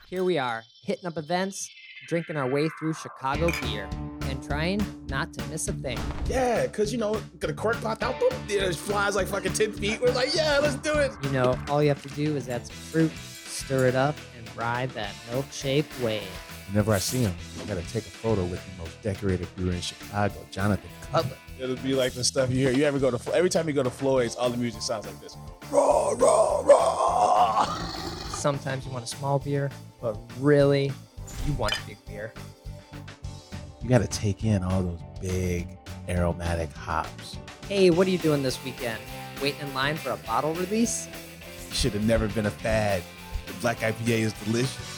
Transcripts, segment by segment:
Here we are, hitting up events, drinking our way through Chicago beer, and trying not to miss a thing. Yeah, because, get a cork popped out, boom, it flies like fucking 10 feet. We're like, yeah, let's do it. You know, all you have to do is add some fruit, stir it up, and ride that milkshake wave. Whenever I see him, I gotta take a photo with the most decorated brewer in Chicago, Jonathan Cutler. It'll be like the stuff you hear. You ever go to, every time you go to Floyd's, all the music sounds like this. Raw, raw, raw. Sometimes you want a small beer, but really, you want a big beer. You gotta take in all those big aromatic hops. Hey, what are you doing this weekend? Waiting in line for a bottle release? You should have never been a fad. The Black IPA is delicious.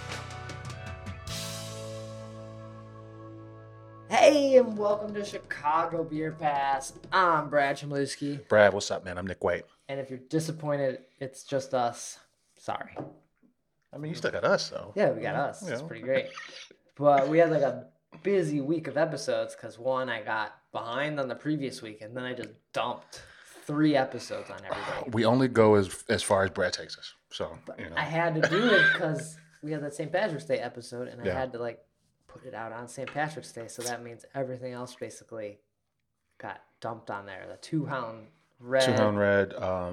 Hey, and welcome to Chicago Beer Pass. I'm Brad Chmielewski. Brad, what's up, man? I'm Nick White. And if you're disappointed, it's just us. Sorry. I mean, you still got us, though. Yeah, we got us. Yeah. It's pretty great. But we had like a busy week of episodes because one, I got behind on the previous week, and then I just dumped 3 episodes on everybody. We only go as far as Brad takes us. So, I had to do it because we had that St. Patrick's Day episode, and I Yeah. had to put it out on St. Patrick's Day. So that means everything else basically got dumped on there. The Two Hound Red. Two Hound Red,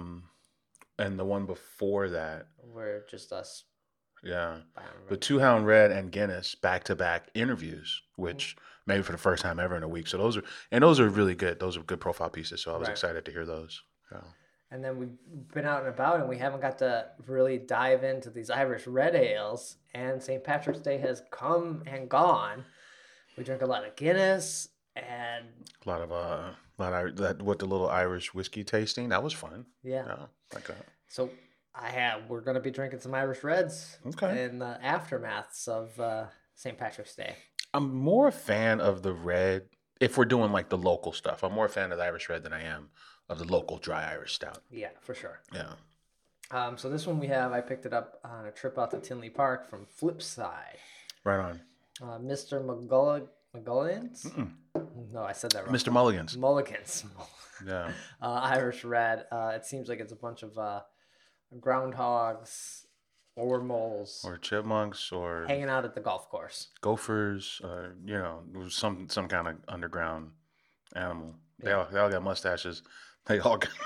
and the one before that. Were just us. Yeah. I don't remember. The Two Hound Red and Guinness back-to-back interviews, which maybe for the first time ever in a week. So those are really good. Those are good profile pieces. So I was Right. excited to hear those. Yeah. And then we've been out and about, and we haven't got to really dive into these Irish red ales. And St. Patrick's Day has come and gone. We drank a lot of Guinness, and A lot of that with the little Irish whiskey tasting. That was fun. yeah. Yeah, like that. So we're gonna be drinking some Irish reds Okay. in the aftermaths of St. Patrick's Day. I'm more a fan of the red if we're doing like the local stuff. I'm more a fan of the Irish red than I am of the local dry Irish stout. Yeah, for sure. Yeah. So this one I picked it up on a trip out to Tinley Park from Flipside. Right on. Mr. Mulligan's? No, I said that wrong. Mr. Mulligan's. Mulligan's. Yeah. Irish red. It seems like it's a bunch of groundhogs or moles Or chipmunks or hanging out at the golf course. gophers, some kind of underground animal. They all got mustaches. They all got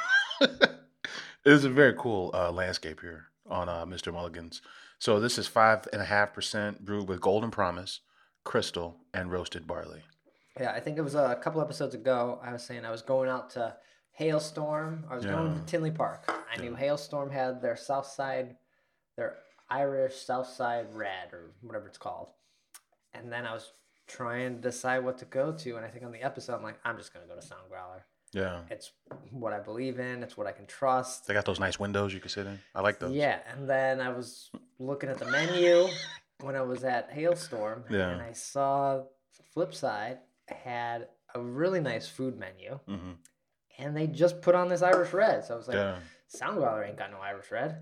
It is a very cool landscape here on Mr. Mulligan's. So this is 5.5% brewed with Golden Promise, Crystal, and roasted barley. Yeah, I think it was a couple episodes ago. I was saying I was going out to Hailstorm. I was going to Tinley Park. I knew Hailstorm had their Irish Southside Red or whatever it's called. And then I was trying to decide what to go to. And I think on the episode, I'm like, I'm just going to go to Sound Growler. Yeah. It's what I believe in. It's what I can trust. They got those nice windows you can sit in. I like those. Yeah. And then I was looking at the menu when I was at Hailstorm. Yeah. And I saw Flipside had a really nice food menu. Mm-hmm. And they just put on this Irish Red. So I was like, Yeah. Sound Growler ain't got no Irish Red.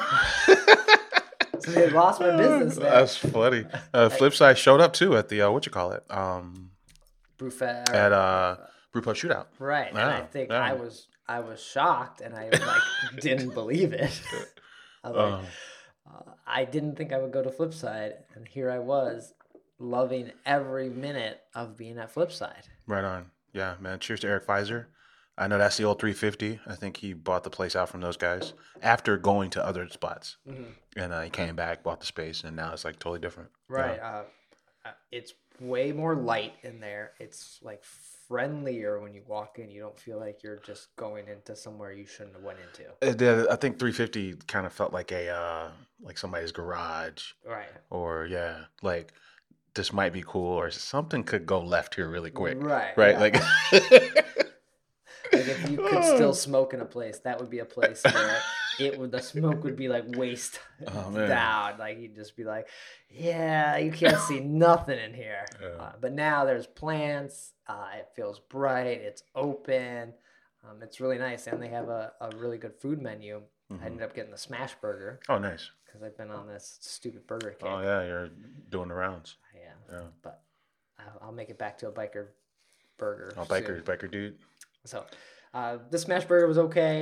So they lost my business there. That's funny. Flipside showed up too at the Brewfest. at Brewpub Shootout. Right. And Yeah, I think yeah. I was shocked and I didn't believe it. I was like, I didn't think I would go to Flipside. And here I was loving every minute of being at Flipside. Right on. Yeah, man. Cheers to Eric Pfizer. I know that's the old 350. I think he bought the place out from those guys after going to other spots. Mm-hmm. And he came back, bought the space, and now it's like totally different. Right. Yeah. It's way more light in there. It's like friendlier when you walk in. You don't feel like you're just going into somewhere you shouldn't have went into. I think 350 kind of felt like like somebody's garage. Right. Or, like this might be cool or something could go left here really quick. Right. Right? Yeah. Like... Like if you could still smoke in a place, that would be a place where the smoke would be like waist down. Like you'd just be like, yeah, you can't see nothing in here. Yeah. But now there's plants. It feels bright. It's open. It's really nice, and they have a really good food menu. Mm-hmm. I ended up getting the smash burger Oh, nice. because I've been on this stupid burger kick. Oh, yeah, you're doing the rounds. Yeah. But I'll make it back to a biker burger. Oh, soon. biker dude. So, the smash burger was okay.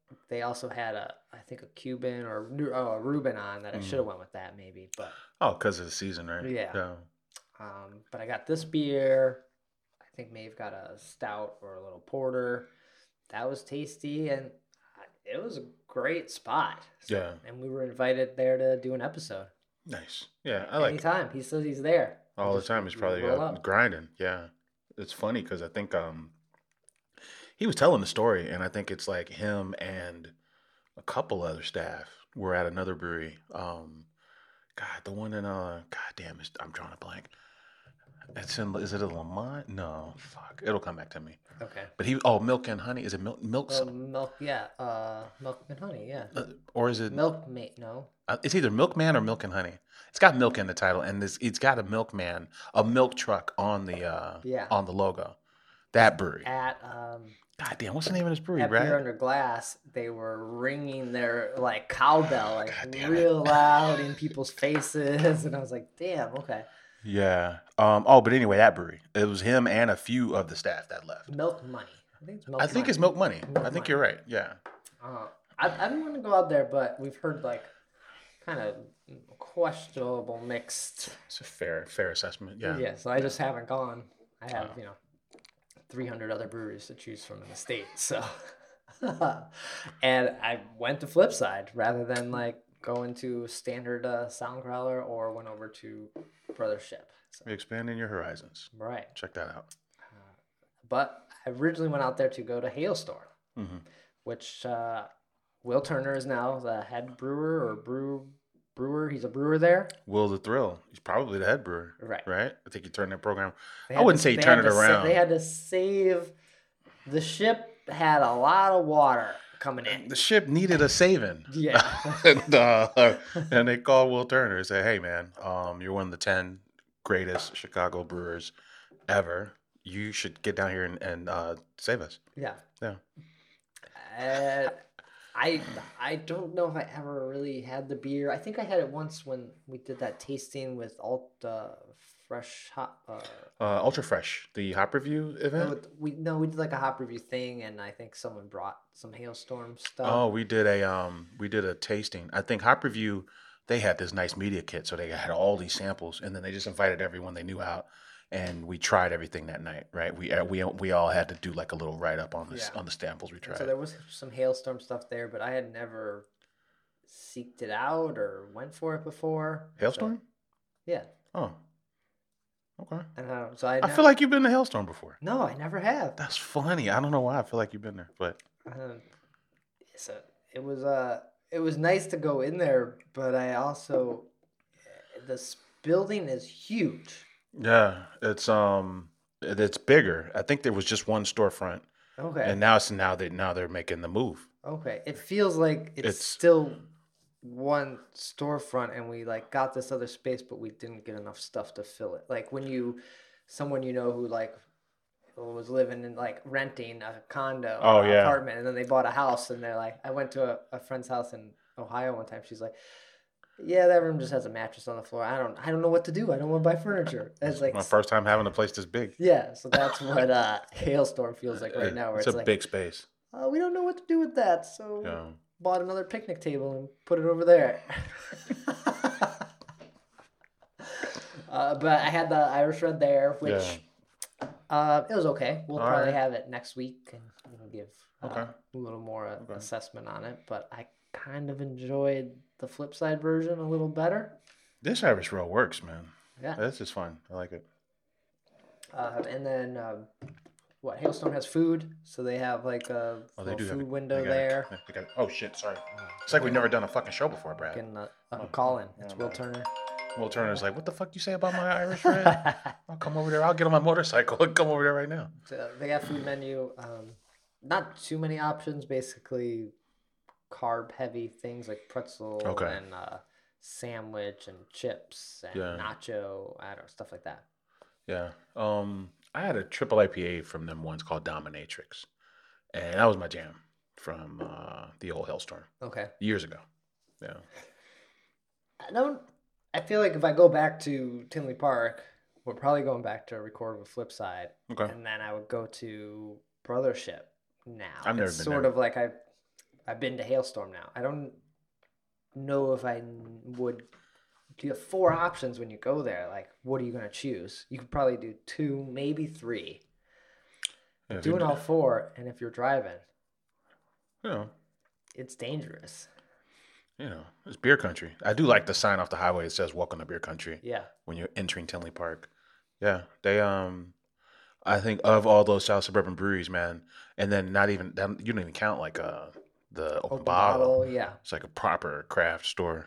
they also had I think a Cuban or a Reuben on that I should have went with that maybe, but Oh, because of the season, right? yeah. But I got this beer. I think Maeve got a stout or a little porter. That was tasty, and it was a great spot. Yeah. And we were invited there to do an episode. Nice. Yeah, I like it. Anytime. He says he's there. All the time. He's probably roll up. grinding. Yeah. It's funny because I think he was telling the story, and I think it's like him and a couple other staff were at another brewery. God, the one in God damn, I'm drawing a blank. Is it a Lamont? No, fuck. It'll come back to me. Okay. But Milk and Honey. Is it milk? Milk, yeah. Milk and honey, yeah. Or is it Milkmate? No. It's either Milkman or Milk and Honey. It's got milk in the title, and it's got a milkman, a milk truck on the on the logo. That brewery. At God damn, what's the name of this brewery, at Brad? Beer Under Glass, they were ringing their like cowbell real loud in people's faces, and I was like, damn, okay. Yeah. But anyway, that brewery. It was him and a few of the staff that left. Milk Money. I think it's Milk Money. I think you're right. Yeah. I don't want to go out there, but we've heard like kind of questionable mixed. It's a fair assessment. Yeah. Yeah. So I just haven't gone. I have 300 other breweries to choose from in the state. So, and I went to Flipside rather than like going to standard Soundcrawler or went over to Brothership. So, You're expanding your horizons. right. Check that out. But I originally went out there to go to Hailstorm, which Will Turner is now the head brewer or brewer. He's a brewer there. Will the Thrill. He's probably the head brewer. Right. Right? I think he turned that program. I wouldn't say he turned it around. They had to save. The ship had a lot of water coming in. The ship needed a saving. Yeah. and they called Will Turner and said, hey, man, you're one of the 10 greatest Chicago brewers ever. You should get down here and save us. Yeah. Yeah. I don't know if I ever really had the beer. I think I had it once when we did that tasting with Fresh Hop. Ultra Fresh, the hop review event. We did like a hop review thing, and I think someone brought some Hailstorm stuff. Oh, we did a tasting. I think Hop Review, they had this nice media kit, so they had all these samples, and then they just invited everyone they knew out, and we tried everything that night. Right? We all had to do like a little write up on this on the samples we tried. So there was some Hailstorm stuff there, but I had never seeked it out or went for it before. Hailstorm? So, yeah. Oh. Okay. So I feel like you've been to Hailstorm before. No, I never have. That's funny. I don't know why I feel like you've been there, but so it was nice to go in there, but I also this building is huge. Yeah, it's bigger. I think there was just one storefront. Okay. And now they're making the move. Okay. It feels like it's still one storefront, and we like got this other space, but we didn't get enough stuff to fill it. Like when someone who like was living in like renting a condo or apartment, and then they bought a house, and they're like, I went to a friend's house in Ohio one time. She's like, yeah, that room just has a mattress on the floor. I don't know what to do. I don't want to buy furniture. It's like my first time having a place this big. Yeah, so that's what Hailstorm feels like right now. Where it's a big space. We don't know what to do with that, so bought another picnic table and put it over there. But I had the Irish Red there, which it was okay. We'll probably have it next week and give a little more assessment on it. But I kind of enjoyed the Flipside version a little better. This Irish Red works, man. Yeah. This is fun. I like it. And then Hailstorm has food, so they have like a food window there. Oh shit, sorry. It's like we've never done a fucking show before, Brad. Getting a call in. It's Will Turner. Will Turner's like, what the fuck you say about my Irish Red? I'll come over there. I'll get on my motorcycle and come over there right now. So they got food menu. Not too many options. Basically, carb heavy things like pretzel and sandwich and chips and nacho. I don't know, stuff like that. Yeah. I had a triple IPA from them once called Dominatrix, and that was my jam from the old Hailstorm. Okay. Years ago. Yeah. I feel like if I go back to Tinley Park, we're probably going back to record with Flipside. Okay. And then I would go to Brothership now. I've never been sort of like I I've been to Hailstorm now. I don't know if I would. You have 4 options when you go there. Like, what are you gonna choose? You could probably do 2, maybe 3. Yeah, Doing all 4, and if you're driving, you know, it's dangerous. you know, it's beer country. I do like the sign off the highway that says "Welcome to Beer Country." Yeah. When you're entering Tinley Park, yeah, they I think of all those South suburban breweries, man, and then not even you don't even count like the open bottle. Yeah. It's like a proper craft store.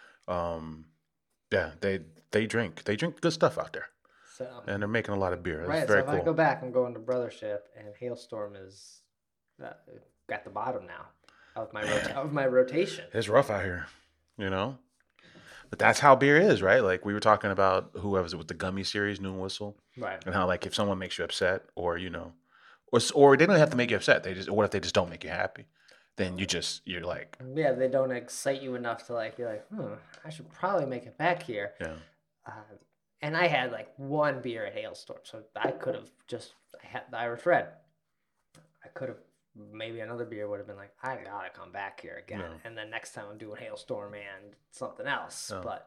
Yeah, they drink good stuff out there, So and they're making a lot of beer. It's right. So very if cool. I go back, I'm going to Brothership, and Hailstorm is at the bottom now of my rotation. It's rough out here, you know. But that's how beer is, right? Like we were talking about whoever's with the gummy series, Noon Whistle, Right. and how like if someone makes you upset, or you know, or they don't have to make you upset. What if they just don't make you happy? Then you're like, Yeah, they don't excite you enough to like. You're like, I should probably make it back here. yeah, And I had like 1 beer at Hailstorm, so I could have I had the Irish Red. I could have maybe another beer would have been like, I gotta come back here again. No. And then next time I'm doing Hailstorm and something else. No. But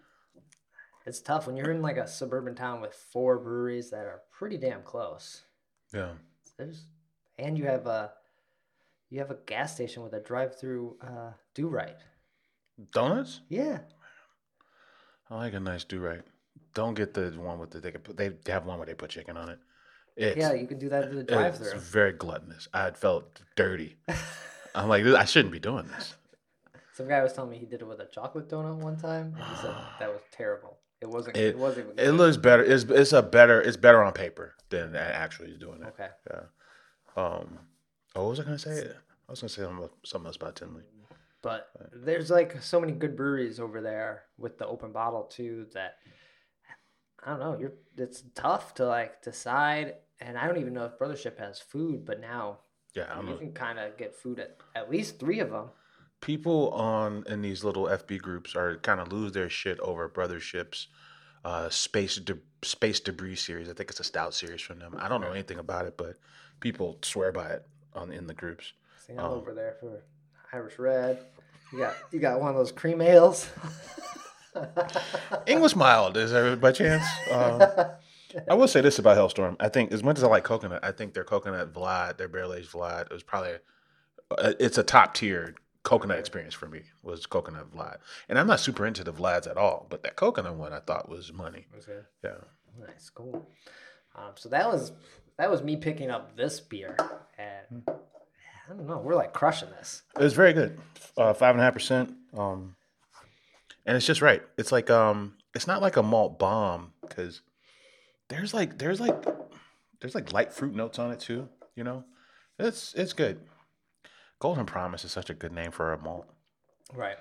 it's tough when you're in like a suburban town with 4 breweries that are pretty damn close. yeah. And you have a gas station with a drive-through do right. Donuts? Yeah. I like a nice do right. Don't get the one with they have one where they put chicken on it. Yeah, you can do that at the drive-through. It's very gluttonous. I felt dirty. I'm like, I shouldn't be doing this. Some guy was telling me he did it with a chocolate donut one time, and he said that was terrible. It wasn't. It wasn't. Even It good. looks better. It's better on paper than actually doing it. Okay. Yeah. Oh, what was I gonna say? I was gonna say something else about Tinley. But there's like so many good breweries over there with the open bottle too that I don't know. It's tough to like decide, and I don't even know if Brothership has food, but now you can kind of get food at least 3 of them. People in these little FB groups are kind of lose their shit over Brothership's space debris series. I think it's a stout series from them. I don't know anything about it, but people swear by it in the groups. See, I'm over there for Irish Red. You got one of those cream ales. English mild, is there by chance? I will say this about Hailstorm. I think as much as I like coconut, I think their coconut Vlad, their barrel aged Vlad, it was probably it's a top tier coconut experience for me. Was coconut Vlad, and I'm not super into the Vlads at all, but that coconut one I thought was money. Okay. Yeah. Nice, cool. So that was me picking up this beer, and I don't know, we're like crushing this. It was very good, 5.5%. And it's just right. It's like it's not like a malt bomb because there's like light fruit notes on it too. You know, it's good. Golden Promise is such a good name for a malt. Right.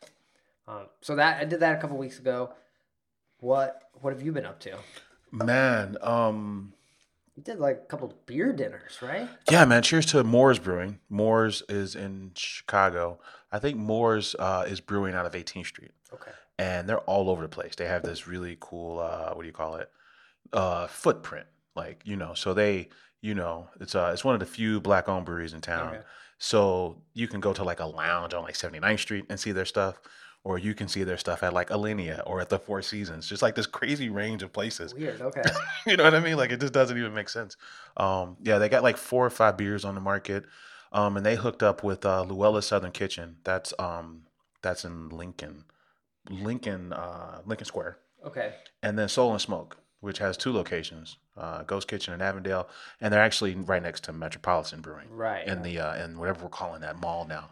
So that I did that a couple weeks ago. What have you been up to? Man, You did like a couple beer dinners, right? yeah, man. Cheers to Moore's Brewing. Moore's is in Chicago. I think Moore's is brewing out of 18th Street. Okay. And they're all over the place. They have this really cool, what do you call it? Footprint. Like, so they, it's one of the few black-owned breweries in town. Okay. So you can go to like a lounge on like 79th Street and see their stuff, or you can see their stuff at like Alinea or at the Four Seasons. Just like this crazy range of places. Weird. Okay. You know what I mean? Like it just doesn't even make sense. Yeah, they got like 4 or 5 beers on the market, and they hooked up with Luella Southern Kitchen. That's in Lincoln Square, Okay. and then Soul and Smoke, which has 2 locations, Ghost Kitchen in Avondale, and they're actually right next to Metropolitan Brewing, Right. in the in whatever we're calling that mall now.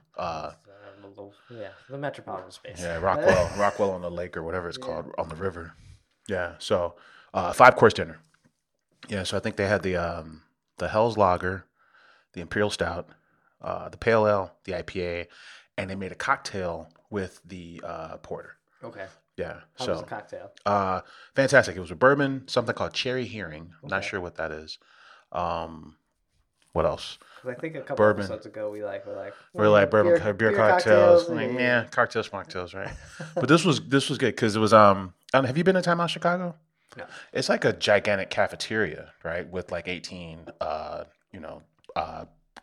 The metropolitan space. Yeah, Rockwell on the lake or whatever it's called on the river. Yeah, so 5-course dinner. Yeah, so I think they had the Hell's Lager, the Imperial Stout, the Pale Ale, the IPA, and they made a cocktail with the porter. Okay. Yeah. How was the cocktail? Fantastic. It was a bourbon, something called Cherry Hearing. I'm not Okay. sure what that is. What else? 'Cause I think a couple Bourbon. episodes ago we're like Bourbon beer cocktails. Like, yeah. yeah, cocktails, mocktails, right? But this was good because it was I don't know, have you been to Time Out Chicago? No. It's like a gigantic cafeteria, right? With like 18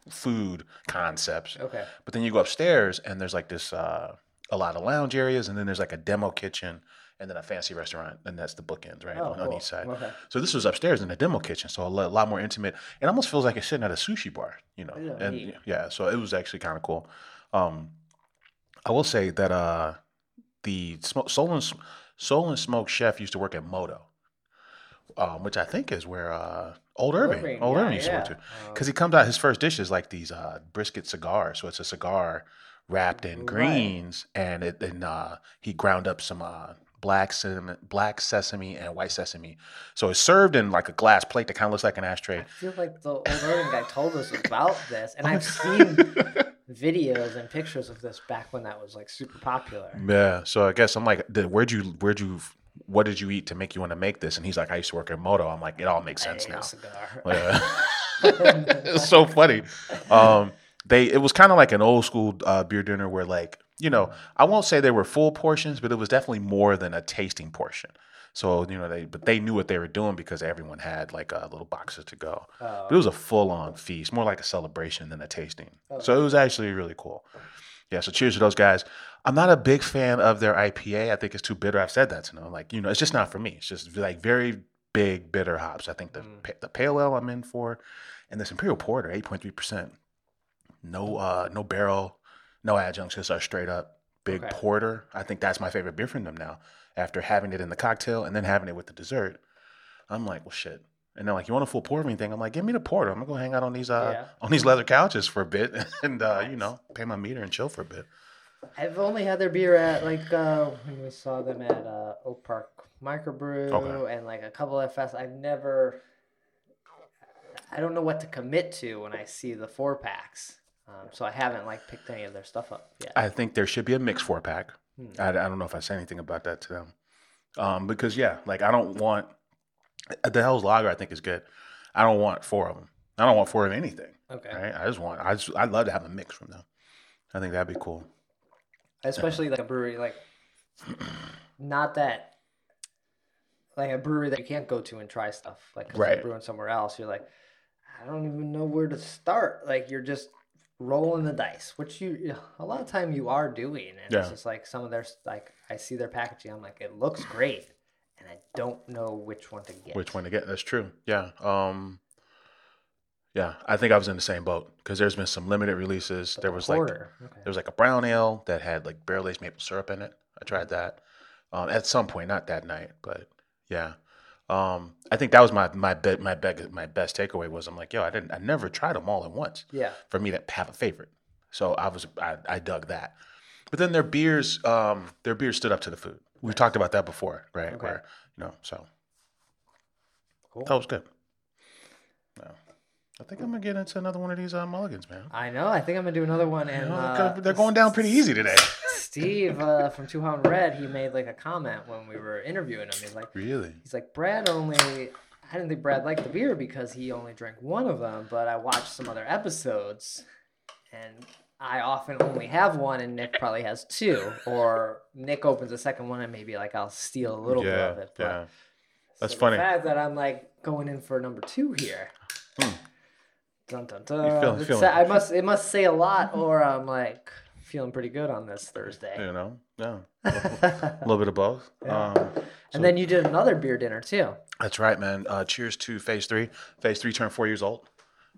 food concepts. Okay. But then you go upstairs and there's like this a lot of lounge areas, and then there's like a demo kitchen and then a fancy restaurant, and that's the bookends, right, Oh, on cool. each side. Okay. So this was upstairs in the demo kitchen, so a lot more intimate. It almost feels like you're sitting at a sushi bar, Yeah, and neat. yeah, so it was actually kind of cool. I will say that the Soul and Smoke chef used to work at Moto, which I think is where Old Irving used to work too, because he comes out, his first dish is like these brisket cigars. So it's a cigar wrapped in Right. greens, and he ground up some black sesame and white sesame. So it's served in like a glass plate that kind of looks like an ashtray. I feel like the Old Irving guy told us about this, and I've seen videos and pictures of this back when that was like super popular. Yeah. So I guess I'm like, what did you eat to make you want to make this? And he's like, I used to work at Moto. I'm like, it all makes sense Hey, now. a cigar. Yeah. It's so funny. It was kind of like an old school beer dinner where, like, I won't say they were full portions, but it was definitely more than a tasting portion. So they knew what they were doing because everyone had like little boxes to go. But it was a full on feast, more like a celebration than a tasting. So it was actually really cool. Yeah. So cheers to those guys. I'm not a big fan of their IPA. I think it's too bitter. I've said that to them. Like, it's just not for me. It's just like very big bitter hops. I think the pale ale I'm in for, and this Imperial Porter, 8.3%. No barrel, no adjuncts, just a straight up big porter. I think that's my favorite beer from them now. After having it in the cocktail and then having it with the dessert, I'm like, well, shit. And they're like, you want a full pour of anything? I'm like, give me the porter. I'm gonna go hang out on these leather couches for a bit, and pay my meter and chill for a bit. I've only had their beer at like when we saw them at Oak Park Microbrew and like a couple of fests. I don't know what to commit to when I see the 4-packs. So I haven't like picked any of their stuff up yet. I think there should be a mixed 4-pack. I don't know if I say anything about that to them. Because like I don't want the Hell's Lager. I think is good. I don't want 4 of them. I don't want 4 of anything. Okay. Right? I'd love to have a mix from them. I think that'd be cool. Especially like a brewery, like not that like a brewery that you can't go to and try stuff. Like, 'cause you're brewing somewhere else, you're like, I don't even know where to start. Like, you're just rolling the dice, which a lot of time you are doing. And it's just like some of their, like, I see their packaging, I'm like, it looks great. And I don't know which one to get. That's true. Yeah. Yeah, I think I was in the same boat because there's been some limited releases. There was there was like a brown ale that had like barrel-aged maple syrup in it. I tried that at some point, not that night, but yeah. I think that was my best takeaway was I'm like, yo, I never tried them all at once. Yeah. For me to have a favorite, so I dug that. But then their beers stood up to the food. We talked about that before, right? Okay. Where so Cool. that was good. No. I think I'm gonna get into another one of these mulligans, man. I know. I think I'm gonna do another one, and they're going down pretty easy today. Steve from Two Hound Red, he made like a comment when we were interviewing him. He's like, really? He's like, I didn't think Brad liked the beer because he only drank one of them, but I watched some other episodes, and I often only have one, and Nick probably has 2, or Nick opens a second one, and maybe like I'll steal a little bit of it. But, yeah, that's funny. The fact that I'm like going in for number 2 here. Dun, dun, dun. It must say a lot, or I'm like feeling pretty good on this Thursday. Yeah, a little bit of both. Yeah. And then you did another beer dinner too. That's right, man. Cheers to Phase 3. Phase 3 turned 4 years old.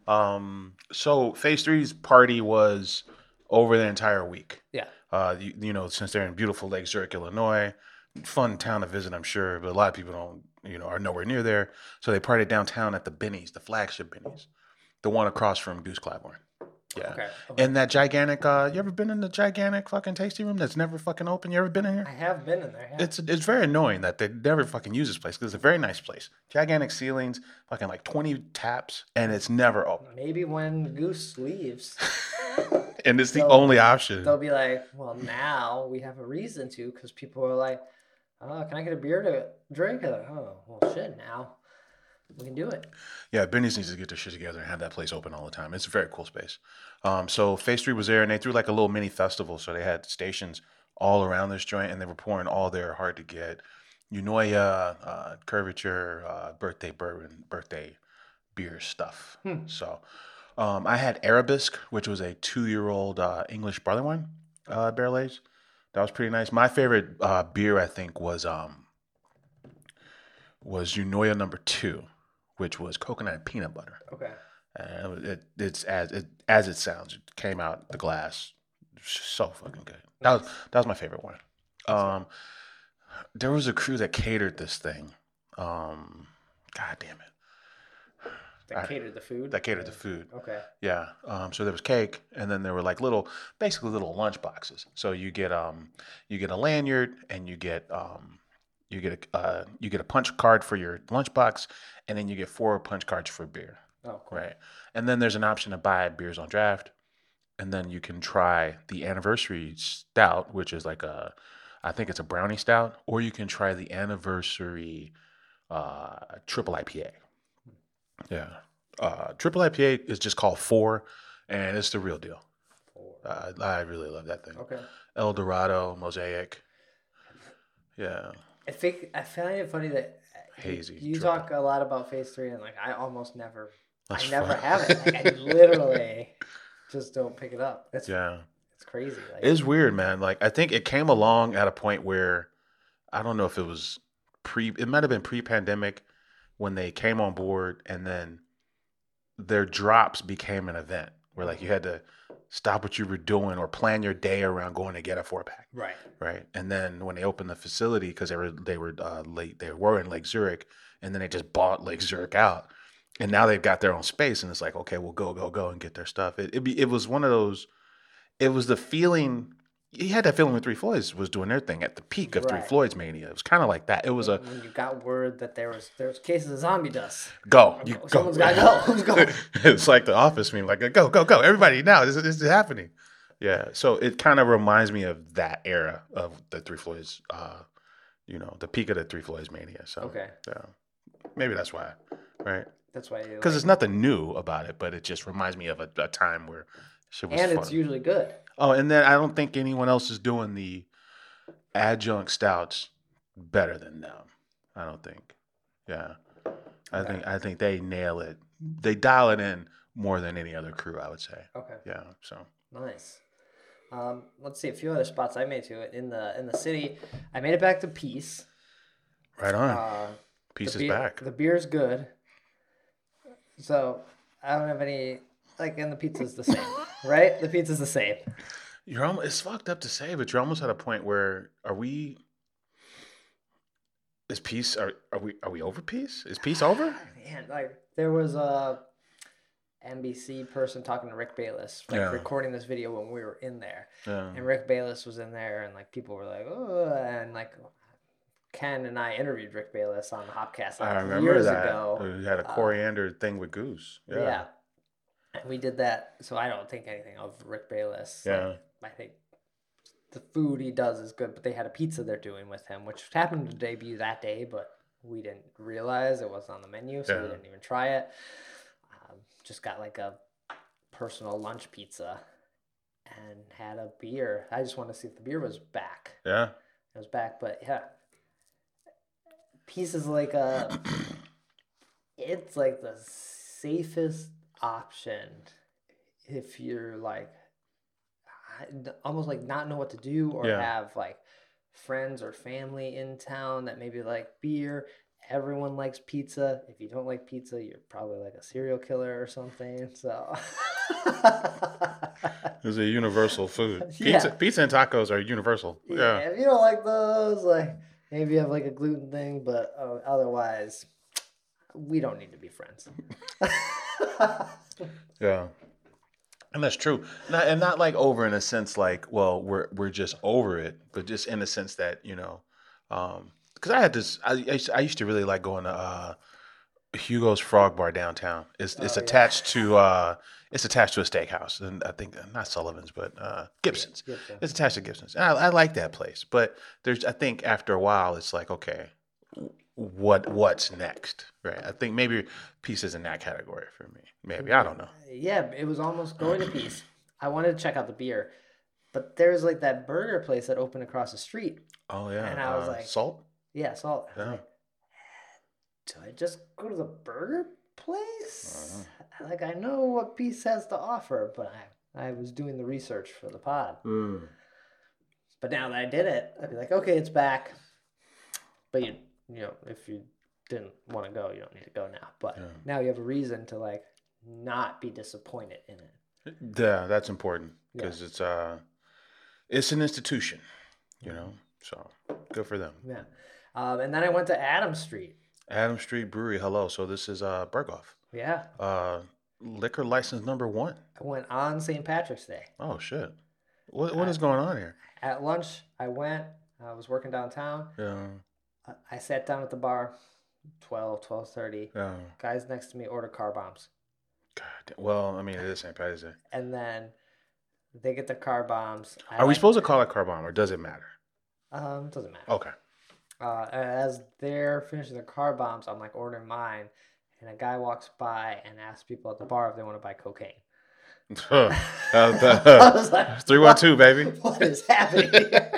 So Phase 3's party was over the entire week. Yeah. Since they're in beautiful Lake Zurich, Illinois, fun town to visit, I'm sure, but a lot of people don't, are nowhere near there. So they partied downtown at the Benny's, the flagship Benny's. The one across from Goose Claiborne. Yeah. Okay. And that gigantic, you ever been in the gigantic fucking tasting room that's never fucking open? You ever been in here? I have been in there, yeah. It's very annoying that they never fucking use this place because it's a very nice place. Gigantic ceilings, fucking like 20 taps, and it's never open. Maybe when Goose leaves. And it's the only option. They'll be like, well, now we have a reason to, because people are like, oh, can I get a beer to drink? They're like, oh, well, shit, now. We can do it. Yeah, Benny's needs to get their shit together and have that place open all the time. It's a very cool space. So Phase 3 was there, and they threw like a little mini festival. So they had stations all around this joint, and they were pouring all their hard-to-get Curvature, birthday bourbon, birthday beer stuff. So I had Arabisque, which was a 2-year-old English barley wine, barrel aged. That was pretty nice. My favorite beer, I think, was Unoya number 2, which was coconut and peanut butter. Okay. It's as it sounds. It came out the glass, so fucking good. That was my favorite one. There was a crew that catered this thing. God damn it. That catered the food? That catered the food. Okay. Yeah. So there was cake, and then there were like basically little lunch boxes. So you get a lanyard, and you get a punch card for your lunchbox, and then you get 4 punch cards for beer. Oh, cool. Right. And then there's an option to buy beers on draft, and then you can try the anniversary stout, which is like I think it's a brownie stout, or you can try the anniversary triple IPA. Yeah. Triple IPA is just called 4, and it's the real deal. 4. I really love that thing. Okay. El Dorado, Mosaic. Yeah. I find it funny that Hazy. you triple. talk a lot about phase 3, and like I almost never, That's I never fun. have it. Like, I literally just don't pick it up. It's crazy. Like, It's weird, man. Like I think it came along at a point where I don't know if it was it might have been pre-pandemic when they came on board, and then their drops became an event where like you had to stop what you were doing or plan your day around going to get a 4-pack. Right. And then when they opened the facility, because they were in Lake Zurich, and then they just bought Lake Zurich out, and now they've got their own space, and it's like, okay, we'll go and get their stuff. It was one of those. It was the feeling. You had that feeling when Three Floyds was doing their thing at the peak of Three Right. Floyds mania. It was kind of like that. It was when you got word that there was cases of zombie dust. go. Someone's got to go. Who's going? It's like the Office meme, like go, everybody now. This is happening. Yeah. So it kind of reminds me of that era of the Three Floyds. The peak of the Three Floyds mania. So Okay. yeah, maybe that's why, right? That's why you Because there's nothing new about it, but it just reminds me of a time where shit was and fun. it's usually good. Oh, and then I don't think anyone else is doing the adjunct stouts better than them. I don't think. Yeah. I think they nail it. They dial it in more than any other crew, I would say. Okay. Yeah. So Nice. Let's see a few other spots I made to it in the city. I made it back to Peace. right on. Peace is back. The beer's good. So I don't have any and the pizza's the same, right? The pizza's the same. You're almost, it's fucked up to say, but you're almost at a point where is Peace are we over Peace? Is Peace over? Man, there was a NBC person talking to Rick Bayless, recording this video when we were in there. Yeah. And Rick Bayless was in there, and people were like, "Oh," and Ken and I interviewed Rick Bayless on the Hopcast I remember years that. ago. We had a coriander thing with Goose. Yeah. And we did that, so I don't think anything of Rick Bayless. Yeah. I think the food he does is good, but they had a pizza they're doing with him, which happened to debut that day, but we didn't realize it wasn't on the menu, so we didn't even try it. Just got a personal lunch pizza and had a beer. I just wanted to see if the beer was back. Yeah. It was back, but yeah. Peace is it's the safest option if you're almost not know what to do or have friends or family in town that maybe like beer. Everyone likes pizza. If you don't like pizza, you're probably a serial killer or something. So It's a universal food. Yeah. Pizza and tacos are universal. Yeah. if you don't like those, maybe you have a gluten thing, but otherwise, we don't need to be friends. Yeah. And that's true. Not over in a sense we're just over it, but just in the sense that, because I had this, I used to really like going to Hugo's Frog Bar downtown. It's attached to a steakhouse, and I think not Sullivan's, but Gibson's. Gibson. It's attached to Gibson's. And I like that place, but I think after a while it's okay, what's next, right? I think maybe Peace is in that category for me. Maybe, I don't know. Yeah, it was almost going to Peace. I wanted to check out the beer, but there's that burger place that opened across the street. Oh yeah, And I was Salt. Yeah, Salt. I was Yeah. do I just go to the burger place. Like, I know what Beast has to offer, but I was doing the research for the pod. But now that I did it, I'd be like, okay, it's back. But you know, if you didn't want to go, you don't need to go now. But now you have a reason to like not be disappointed in it. Yeah, that's important because it's an institution, you know. So good for them. Yeah. And then I went to Adams Street. Adams Street Brewery. Hello. So this is Berghoff. Yeah. Liquor license number 1. I went on St. Patrick's Day. Oh shit! What is going on here? At lunch, I was working downtown. Yeah. I sat down at the bar, 12:30. Yeah. Guys next to me order car bombs. God. Well, I mean, it is St. Patrick's Day. And then they get the car bombs. Are we supposed to call it car bomb, or does it matter? It doesn't matter. Okay. As they're finishing their car bombs, I'm like ordering mine, and a guy walks by and asks people at the bar if they want to buy cocaine. I was like, 312, baby. What is happening here?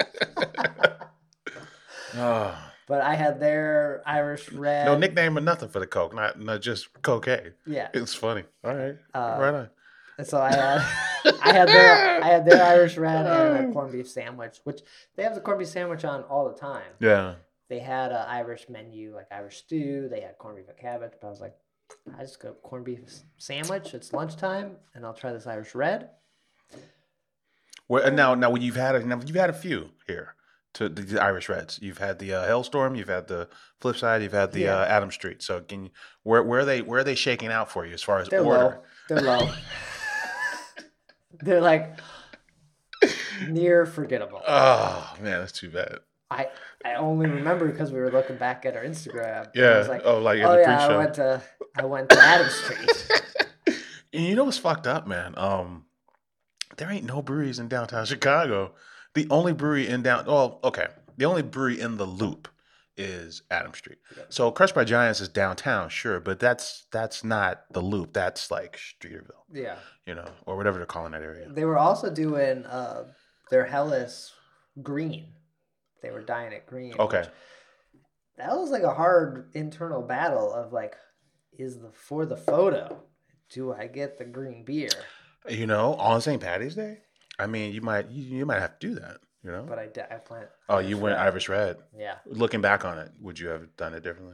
But I had their Irish Red. No nickname or nothing for the coke, not just cocaine. Yeah, it's funny. All right, right on. And so I had their Irish Red and a corned beef sandwich, which they have the corned beef sandwich on all the time. Yeah. They had an Irish menu, like Irish stew. They had corned beef and cabbage. But I was like, I just go corned beef sandwich. It's lunchtime, and I'll try this Irish Red. Well, now you've had a few here to the Irish Reds. You've had the Hailstorm. You've had the Flipside. You've had the Adams Street. So where are they shaking out for you as far as They're order? Low. They're low. They're like near forgettable. Oh man, that's too bad. I only remember because we were looking back at our Instagram. Yeah. I was like, in the pre-show. I went to Adams Street. And you know what's fucked up, man? There ain't no breweries in downtown Chicago. The only brewery the only brewery in the Loop is Adams Street. Yeah. So Crushed by Giants is downtown, sure, but that's not the Loop. That's like Streeterville. Yeah. You know, or whatever they're calling that area. They were also doing their Hellas Green. They were dying at Green. Okay. That was like a hard internal battle of like, for the photo, do I get the green beer? You know, on St. Patty's Day? I mean, you might have to do that, you know? But I planned. Oh, you went Irish Red. Yeah. Looking back on it, would you have done it differently?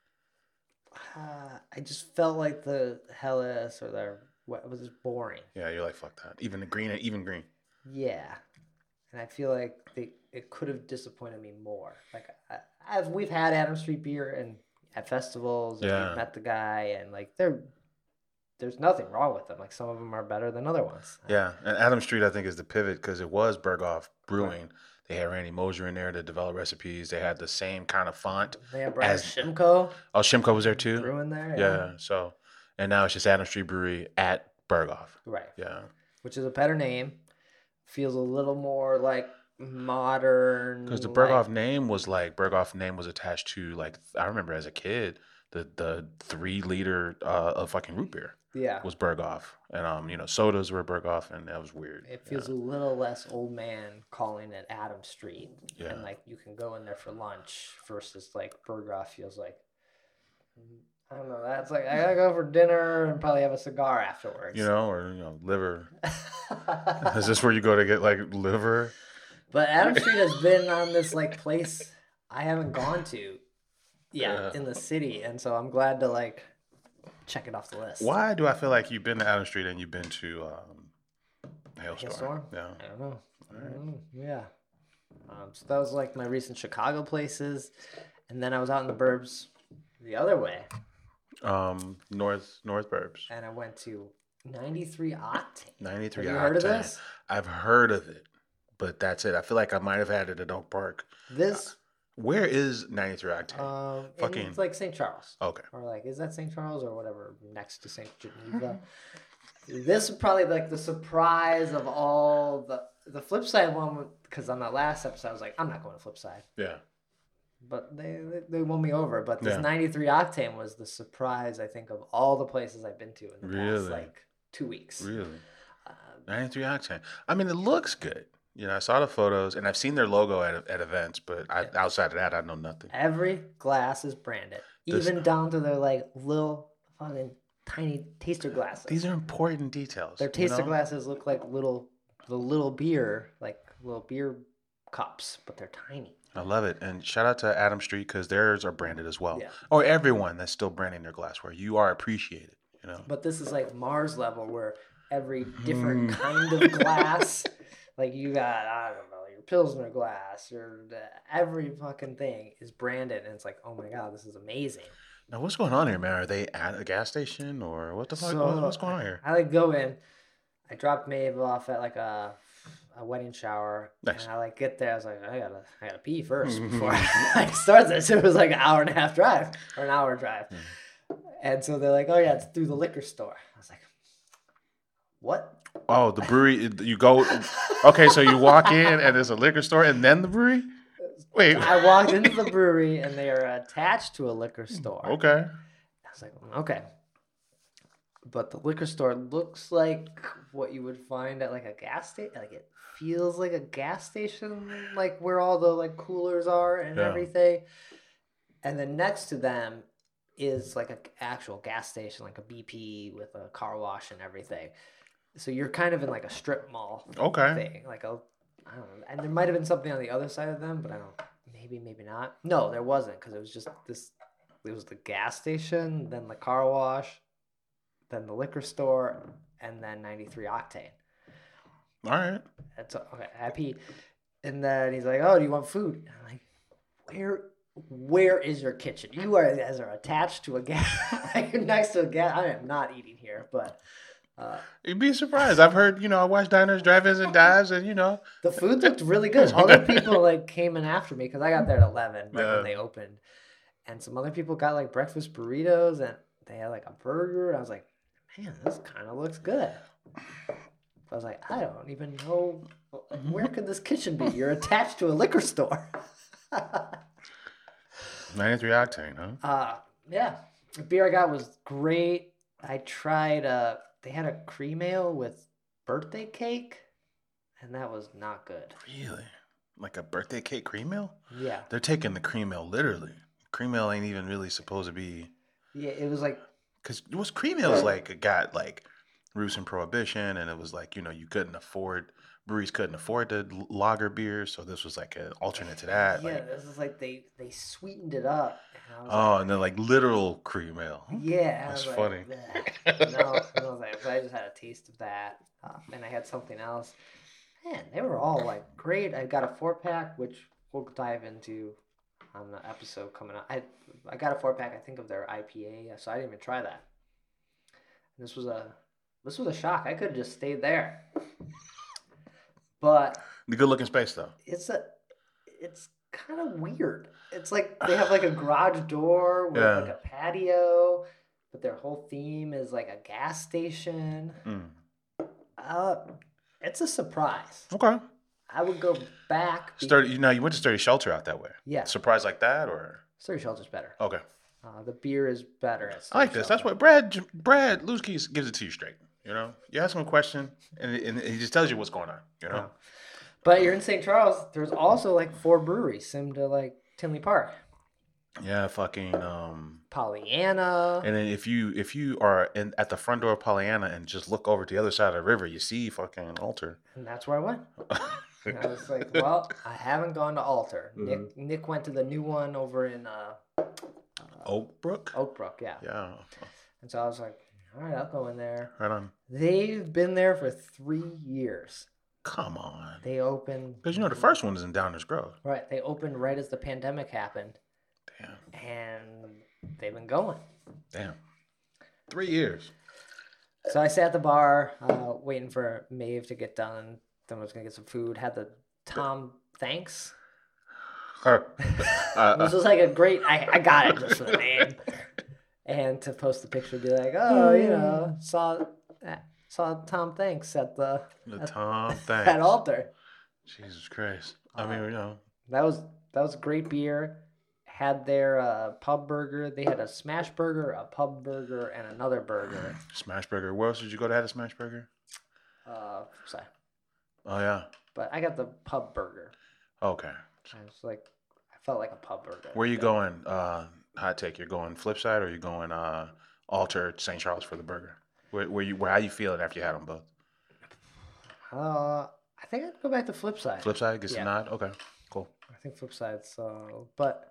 I just felt like the Hellas or what was just boring. Yeah, you're like, fuck that. Even green. Yeah. And I feel like it could have disappointed me more. Like we've had Adams Street beer and at festivals, and we've met the guy, and like there's nothing wrong with them. Like some of them are better than other ones. Yeah, and Adams Street I think is the pivot because it was Berghoff Brewing. Right. They had Randy Mosier in there to develop recipes. They had the same kind of font. They had Brian Shimko. Oh, Shimko was there too. Brewing there. Yeah. So, and now it's just Adams Street Brewery at Berghoff. Right. Yeah. Which is a better name. Feels a little more like modern, because the Berghoff name was attached to, like, I remember as a kid the 3-liter of fucking root beer was Berghoff, and you know, sodas were Berghoff, and that was weird. It feels a little less old man calling it Adams Street, and like you can go in there for lunch versus like Berghoff feels like, I don't know, that's like I gotta go for dinner and probably have a cigar afterwards, you know, or liver. Is this where you go to get like liver? But Adams Street has been on this like place I haven't gone to in the city, and so I'm glad to like check it off the list. Why do I feel like you've been to Adams Street and you've been to Hailstorm? Yeah. I don't know. Yeah. So that was like my recent Chicago places, and then I was out in the burbs the other way. North Burbs. And I went to 93 Octane. 93 Have you Octane. heard of this? I've heard of it, but that's it. I feel like I might have had it at Oak Park. Where is 93 Octane? It's like St. Charles. Okay. Or like, is that St. Charles or whatever next to St. Geneva? This is probably like the surprise of all the Flipside one, because on that last episode I was like, I'm not going to Flipside. Yeah. But they won me over. But this 93 Octane was the surprise, I think, of all the places I've been to in the past like 2 weeks. Really? 93 Octane. I mean, it looks good. You know, I saw the photos, and I've seen their logo at events, but outside of that, I know nothing. Every glass is branded, even down to their like little fucking tiny taster glasses. These are important details. Their taster glasses look like little beer cups, but they're tiny. I love it. And shout out to Adam Street because theirs are branded as well. Yeah. Or everyone that's still branding their glassware. You are appreciated, you know. But this is like Mars level where every different kind of glass, like you got, I don't know, your Pilsner glass or every fucking thing is branded. And it's like, oh my God, this is amazing. Now, what's going on here, man? Are they at a gas station or what the fuck? What's going on here? I like go in. I dropped Maeve off at like a wedding shower. Nice. And I like get there. I was like, I gotta pee first before I start this. It was like an hour and a half drive or an hour drive. And so they're like, oh yeah, it's through the liquor store. I was like, what? Oh, the brewery. You go. Okay, so you walk in and there's a liquor store and then the brewery. Wait. I walked into the brewery and they are attached to a liquor store. Okay. I was like, okay. But the liquor store looks like what you would find at like a gas station. Like it feels like a gas station, like where all the like coolers are and everything. And then next to them is like an actual gas station, like a BP with a car wash and everything. So you're kind of in like a strip mall thing, like I don't know. And there might have been something on the other side of them, but I don't. Maybe not. No, there wasn't because it was just this. It was the gas station, then the car wash, then the liquor store, and then 93 Octane. All right. That's okay. Happy. And then he's like, "Oh, do you want food?" And I'm like, "Where is your kitchen? You guys are attached to a gas. You're next to a gas. I am not eating here, but." You'd be surprised. I've heard, I watch diners, drive-ins, and dives, and the food looked really good. Other people like came in after me because I got there at 11 when they opened, and some other people got like breakfast burritos and they had like a burger. And I was like, man, this kind of looks good. I was like, I don't even know where could this kitchen be. You're attached to a liquor store. 93 Octane, huh? Yeah, the beer I got was great. I tried they had a cream ale with birthday cake, and that was not good. Really? Like a birthday cake cream ale? Yeah. They're taking the cream ale literally. Cream ale ain't even really supposed to be. Yeah, it was like. Because what's cream ale is like, it got like roots in prohibition, and it was like, breweries couldn't afford the lager beer, so this was like an alternate to that. Yeah, this is like they sweetened it up. And then like literal cream ale. Yeah, that's funny. No, I just had a taste of that, and I had something else. Man, they were all like great. I got a 4-pack, which we'll dive into on the episode coming up. I got a 4-pack, I think, of their IPA, so I didn't even try that. And this was a shock. I could have just stayed there, but the good looking space though. It's kind of weird. It's like they have like a garage door with like a patio, but their whole theme is like a gas station. It's a surprise. Okay. I would go back. You went to Sturdy Shelter out that way. Yeah. Surprise like that, or Sturdy Shelter's better. Okay. The beer is better. I like this. That's what Brad Lewski gives it to you straight. You ask him a question, and he just tells you what's going on. But you're in St. Charles. There's also like 4 breweries similar to like Tinley Park. Yeah, fucking Pollyanna. And then if you are at the front door of Pollyanna and just look over to the other side of the river, you see fucking Alter. And that's where I went. And I was like, well, I haven't gone to Alter. Mm-hmm. Nick went to the new one over in Oakbrook? Oakbrook, yeah. Yeah. And so I was like, all right, I'll go in there. Right on. They've been there for 3 years. Come on. They opened. Because the first one is in Downers Grove. Right. They opened right as the pandemic happened. Damn. And they've been going. Damn. 3 years. So I sat at the bar waiting for Maeve to get done. Then I was going to get some food. Had the Tom Thanks. This was like a great... I got it just for the name. And to post the picture, be like, oh, saw Tom Thanks at Tom Thanks at Alter. Jesus Christ! I mean, that was a great beer. Had their pub burger. They had a smash burger, a pub burger, and another burger. Smash burger. Where else did you go to have a smash burger? Sorry. Oh yeah. But I got the pub burger. Okay. I felt like a pub burger. Where are you going? Hot take. You're going Flipside or you going Alter, St. Charles for the burger? How you feeling after you had them both? I think I'd go back to Flipside. Flipside gets the Yeah. nod. Okay, cool. I think Flipside. But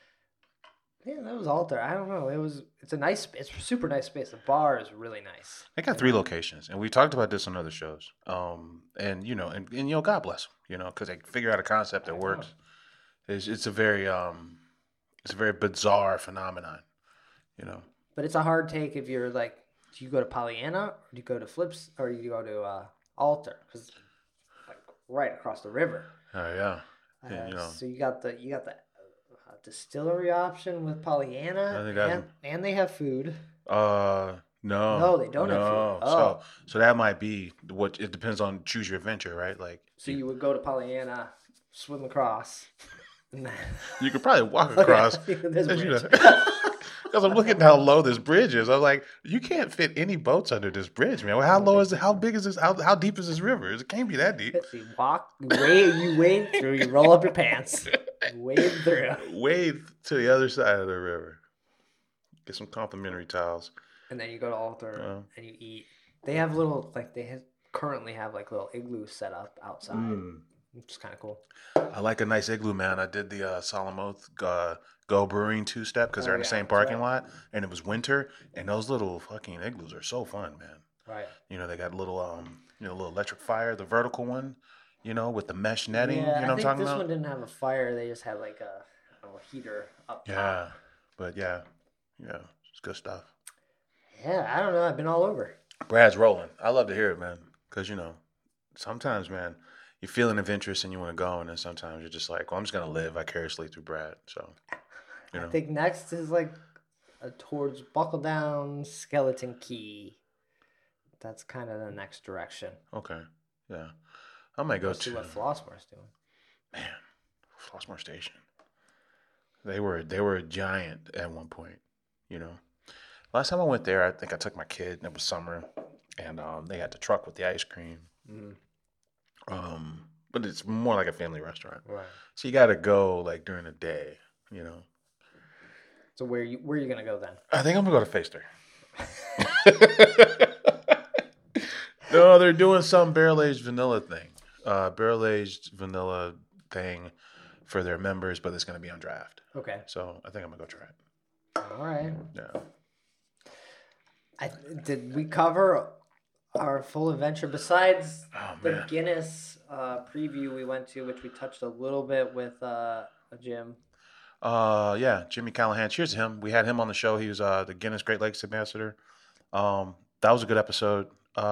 yeah, that was Alter. I don't know. It's a super nice space. The bar is really nice. They got 3 locations, and we talked about this on other shows. And God bless them, because they figure out a concept that works. It's a very bizarre phenomenon, But it's a hard take if you're like, do you go to Pollyanna or do you go to Flips or do you go to Alter? Because like right across the river. Oh yeah. And, So you got the distillery option with Pollyanna, I think that's- and they have food. No. No, they don't have food. Oh. So that might be what it depends on. Choose your adventure, right? Like, So you would go to Pollyanna, swim across. you could probably walk across. There's a bridge. Because I'm looking at how low this bridge is. I'm like, you can't fit any boats under this bridge, man. How low is it? How big is this? How deep is this river? It can't be that deep. So you wade through, you roll up your pants, wade through. Wade to the other side of the river. Get some complimentary towels. And then you go to Alter and you eat. They have currently have like little igloos set up outside, which is kind of cool. I like a nice igloo, man. I did the Solemn Oath Go Brewing 2-step because they're in the same parking lot, and it was winter, and those little fucking igloos are so fun, man. Right. They got little little electric fire, the vertical one, with the mesh netting. Yeah, you know what I'm talking this about? one didn't have a fire. They just had like a heater up top. Yeah, but yeah, it's good stuff. Yeah, I don't know. I've been all over. Brad's rolling. I love to hear it, man, because sometimes, man, you're feeling adventurous and you want to go, and then sometimes you're just like, well, I'm just gonna live vicariously through Brad. So, I think next is like towards Buckle Down, Skeleton Key. That's kind of the next direction. Okay, yeah, I might go Let's see to what Flossmore's doing. Man, Flossmoor Station. They were a giant at one point. Last time I went there, I think I took my kid, and it was summer, and they had the truck with the ice cream. But it's more like a family restaurant, Right. so you got to go like during the day. So where you gonna go then? I think I'm gonna go to Phase 3. No, they're doing some barrel-aged vanilla thing. For their members, but it's gonna be on draft. Okay. So I think I'm gonna go try it. All right. Yeah. Did we cover our full adventure besides the man. Guinness preview we went to, which we touched a little bit with Jim? Yeah, Jimmy Callahan. Cheers to him. We had him on the show. He was the Guinness Great Lakes ambassador. That was a good episode.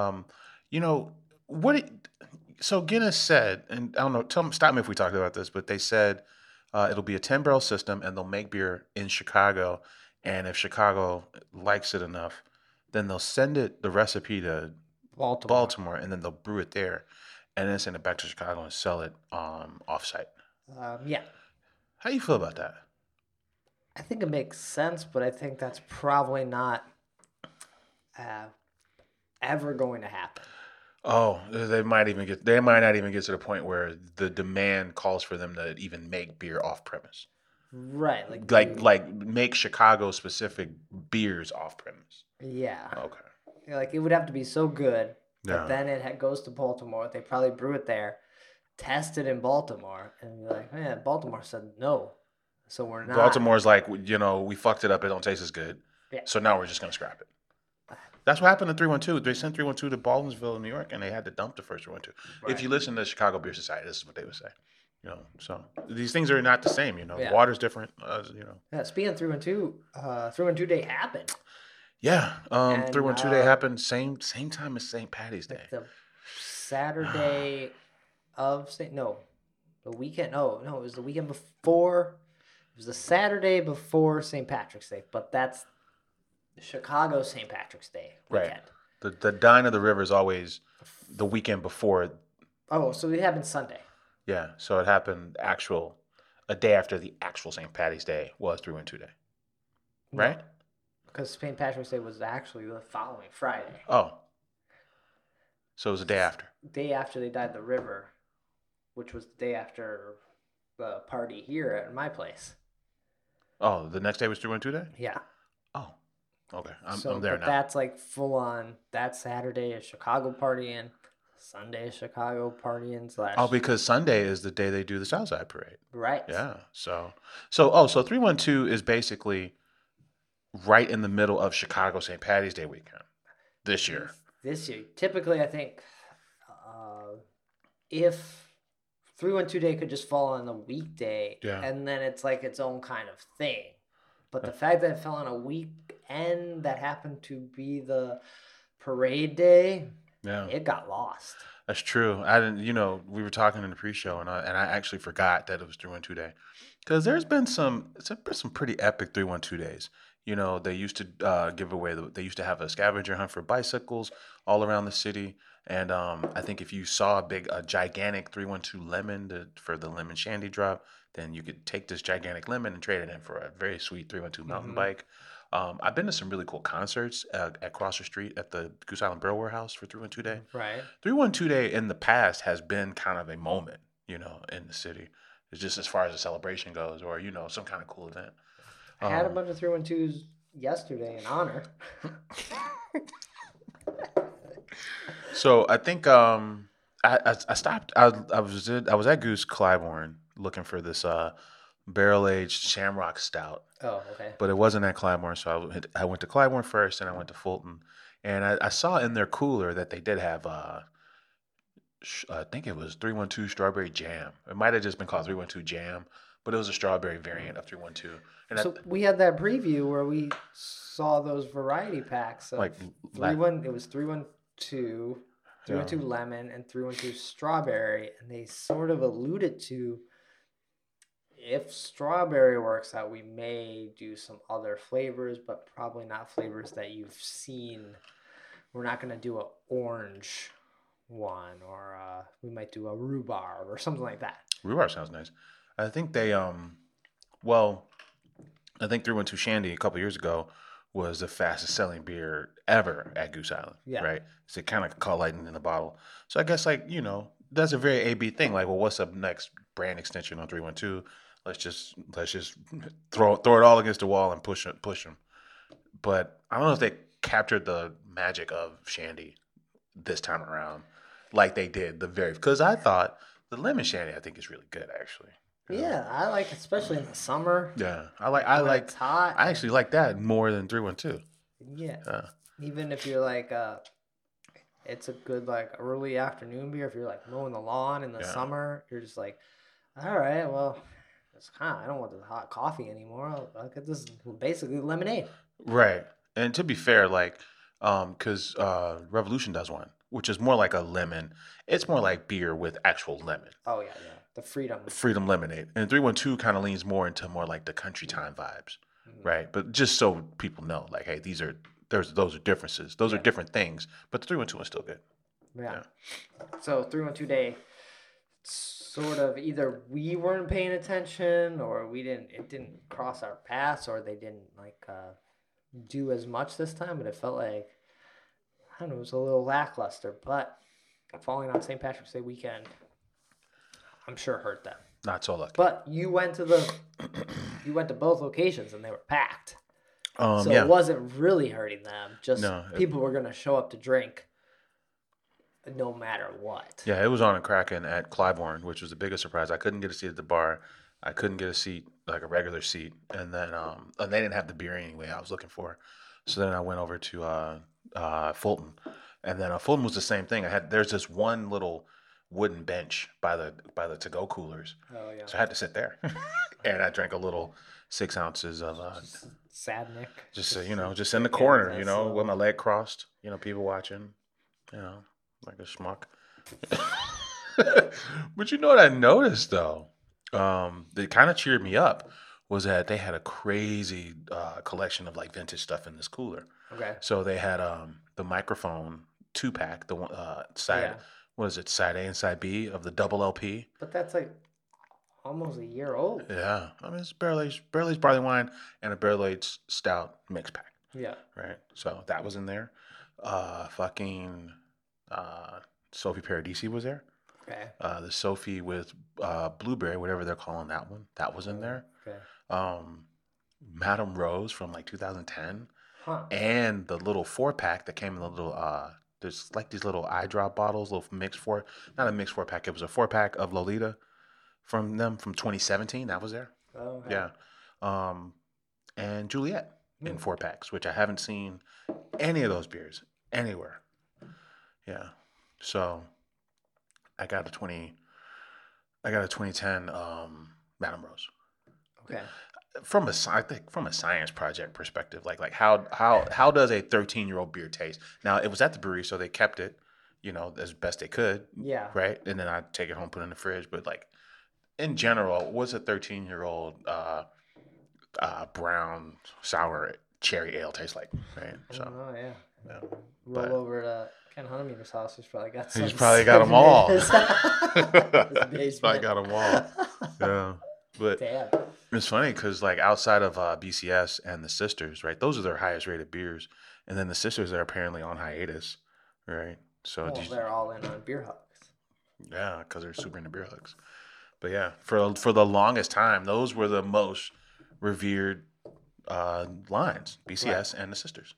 So Guinness said, and I don't know, stop me if we talked about this, but they said it'll be a 10-barrel system, and they'll make beer in Chicago. And if Chicago likes it enough, then they'll send the recipe to Baltimore, and then they'll brew it there, and then send it back to Chicago and sell it offsite. Yeah. How do you feel about that? I think it makes sense, but I think that's probably not ever going to happen. Oh, they might not even get to the point where the demand calls for them to even make beer off premise. Right. Like make Chicago specific beers off premise. Yeah. Okay. Like it would have to be so good Yeah. that then it goes to Baltimore. They probably brew it there, test it in Baltimore, and be like, man, Baltimore said no. So we're not. Baltimore's like, we fucked it up. It don't taste as good. Yeah. So now we're just going to scrap it. That's what happened to 312. They sent 312 to Baldwinsville, New York, and they had to dump the first 312. Right. If you listen to Chicago Beer Society, this is what they would say. So these things are not the same. Yeah. Water's different. Yeah, speaking of 312 Day happened. Yeah. And, 312 Day happened same time as St. Patty's Day. The Saturday of the weekend. No, it was the weekend before. It was the Saturday before St. Patrick's Day, but that's Chicago St. Patrick's Day weekend. Right. The Dine of the River is always the weekend before. Oh, so it happened Sunday. Yeah, so it happened a day after the actual St. Patty's Day was 312 Day. Right? Because St. Patrick's Day was actually the following Friday. Oh. So it was the day after. Day after they dyed the river, which was the day after the party here at my place. Oh, the next day was 312 Day? Yeah. Oh. Okay. So, I'm there but now. that's like full on. That Saturday is Chicago partying. Sunday is Chicago partying slash. Oh, because Sunday is the day they do the Southside Parade. Right. Yeah. So 312 is basically right in the middle of Chicago St. Patty's Day weekend this year. This year, typically, I think if 312 Day could just fall on a weekday, Yeah. and then it's like its own kind of thing. But the fact that it fell on a weekend that happened to be the parade day, Yeah. it got lost. That's true. I didn't, we were talking in the pre-show, and I actually forgot that it was 312 Day, because there's been some pretty epic 312 days. They used to give away. They used to have a scavenger hunt for bicycles all around the city, and I think if you saw a gigantic 312 lemon for the lemon shandy drop, then you could take this gigantic lemon and trade it in for a very sweet 312 mountain bike. I've been to some really cool concerts at Cross the Street at the Goose Island Barrel Warehouse for 312 Day. Right. 312 Day in the past has been kind of a moment, in the city. It's just as far as a celebration goes, or some kind of cool event. I had a bunch of 312s yesterday in honor. So I think I stopped. I was at Goose Clybourne looking for this barrel aged Shamrock Stout. Oh, okay. But it wasn't at Clybourne, so I went to Clybourne first, and I went to Fulton, and I saw in their cooler that they did have I think it was 312 Strawberry Jam. It might have just been called 312 Jam, but it was a strawberry variant of 312. And So we had that preview where we saw those variety packs of Like, it was 312, 312 lemon, and 312 strawberry, and they sort of alluded to, if strawberry works out, we may do some other flavors, but probably not flavors that you've seen. We're not going to do an orange one, or we might do a rhubarb or something like that. Rhubarb sounds nice. I think they I think 312 Shandy a couple years ago was the fastest selling beer ever at Goose Island. Yeah. Right. So it kind of caught lightning in the bottle. So I guess that's a very AB thing. Like, well, what's up next? Brand extension on 312. Let's just throw it all against the wall and push them. But I don't know if they captured the magic of Shandy this time around, like they did because I thought the lemon Shandy I think is really good actually. Yeah, I like, especially in the summer. Yeah, I like. It's hot. I actually like that more than 312. Yeah. Even if you're like, it's a good like early afternoon beer. If you're like mowing the lawn in the summer, you're just like, all right, well, I don't want the hot coffee anymore. I'll get this basically lemonade. Right, and to be fair, because Revolution does one, which is more like a lemon. It's more like beer with actual lemon. Oh yeah. The Freedom Lemonade. And 312 kind of leans more into more like the country time vibes, right? But just so people know, like, hey, those are differences. Those are different things. But the 312 is still good. Yeah. So 312 Day, sort of either we weren't paying attention, or it didn't cross our paths, or they didn't do as much this time. But it felt like, I don't know, it was a little lackluster. But falling on St. Patrick's Day weekend, I'm sure hurt them. Not so lucky. But you went to both locations and they were packed. So yeah. It wasn't really hurting them. Just people were going to show up to drink no matter what. Yeah, it was on a Kraken at Clybourne, which was the biggest surprise. I couldn't get a seat at the bar. I couldn't get a seat, like a regular seat. And then and they didn't have the beer anyway I was looking for. So then I went over to Fulton. And then Fulton was the same thing. There's this one little wooden bench by the to-go coolers. Oh yeah. So I had to sit there. And I drank a little 6 ounces of Sad Nick. just in the corner, with my leg crossed, people watching, like a schmuck. But you know what I noticed though? That kind of cheered me up was that they had a crazy collection of like vintage stuff in this cooler. Okay. So they had the microphone 2-pack, the one side. What is it, side A and side B of the double LP? But that's like almost a year old. Yeah. I mean, it's barrel-aged barley wine and a barrel-aged stout mix pack. Yeah. Right? So that was in there. Sophie Paradisi was there. Okay. The Sophie with blueberry, whatever they're calling that one, that was in there. Okay. Madame Rose from like 2010. and the little 4-pack that came in the little there's like these little eye drop bottles, little not a mixed 4-pack. It was a 4-pack of Lolita from them from 2017. That was there. Oh, okay. Yeah. And Juliet in 4-packs, which I haven't seen any of those beers anywhere. Yeah. So I got a 2010 Madame Rose. Okay. I think from a science project perspective, like how does a 13-year-old beer taste? Now it was at the brewery, so they kept it, as best they could. Yeah. Right. And then I'd take it home, put it in the fridge. But like in general, what's a 13-year-old brown sour cherry ale taste like? Right. So. Oh yeah. Yeah. Roll over to Ken Hunnemeter's house. He's probably got some. He's probably got them all. His He's probably got them all. Yeah. But damn. It's funny because like outside of BCS and the Sisters, right? Those are their highest rated beers, and then the Sisters are apparently on hiatus, right? So They're all in on beer hugs. Yeah, because they're super into beer hugs. But yeah, for the longest time, those were the most revered lines, BCS and the Sisters.